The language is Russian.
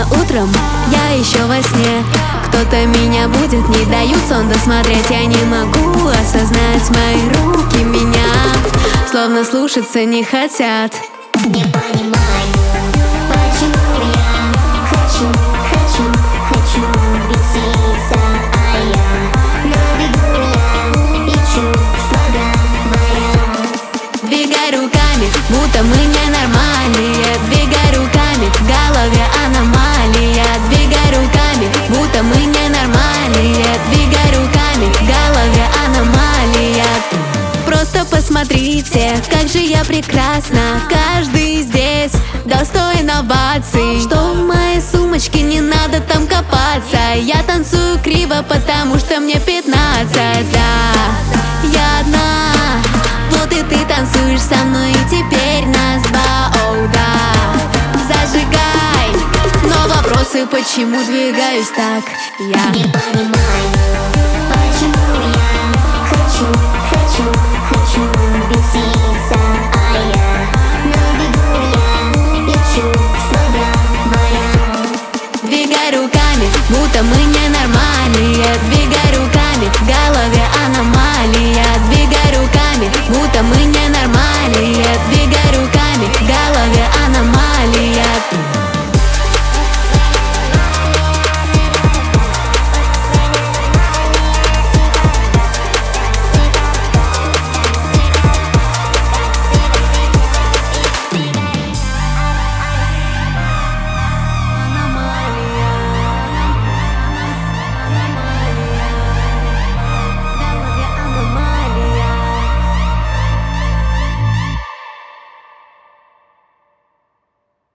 утром, я еще во сне. Кто-то меня будет, не дают сон досмотреть. Я не могу осознать, мои руки меня словно слушаться не хотят. Не понимаю, почему я хочу веселиться, а я на бегу, я и чувства говорят. Двигай руками, будто мы ненормальные. Двигай руками, в голове аномалия. Двигай руками, будто мы ненормальные. Двигай руками, в голове аномалия. Просто посмотрите, как же я прекрасна. Каждый здесь достоин оваций. Что в моей сумочке, не надо там копаться. Я танцую криво, потому что мне 15. Да, я одна. Вот и ты танцуешь со мной, и теперь нас два. Оу, да, зажигай. Но вопросы, почему двигаюсь так я? Не понимаю, почему я хочу веселиться, а я на бегу, я и чувства говорят. Двигай руками, будто мы ненормальные. Двигай руками, в голове аномалия. Двигай руками, будто мы ненормальные.